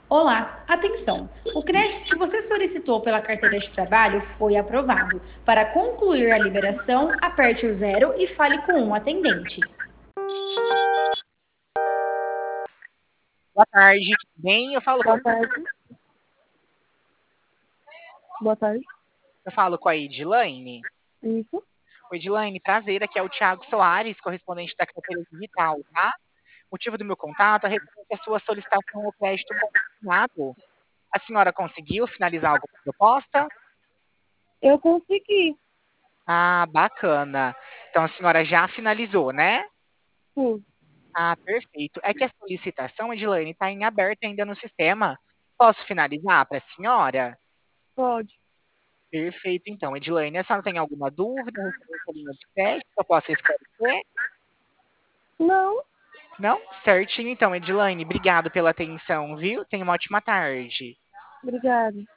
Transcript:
Olá, atenção! O crédito que você solicitou pela carteira de trabalho foi aprovado. Para concluir a liberação, aperte o zero e fale com um atendente. Boa tarde, tudo bem? Boa tarde. Boa tarde. Eu falo com a Edilaine. Isso. Oi, Edilaine, prazer. Aqui é o Thiago Soares, correspondente da carteira digital, tá? O motivo do meu contato é referente à sua solicitação ao crédito consignado. A senhora conseguiu finalizar alguma proposta? Eu consegui. Ah, bacana. Então a senhora já finalizou, né? Sim, Ah, perfeito. É que a solicitação, Edilaine, está em aberto ainda no sistema. Posso finalizar para a senhora? pode. Perfeito, então. Edilaine, a senhora tem alguma dúvida referente à linha de crédito que eu possa esclarecer? Não, Não? Certinho, então, Edilaine. Obrigado pela atenção, viu? Tenha uma ótima tarde. obrigada.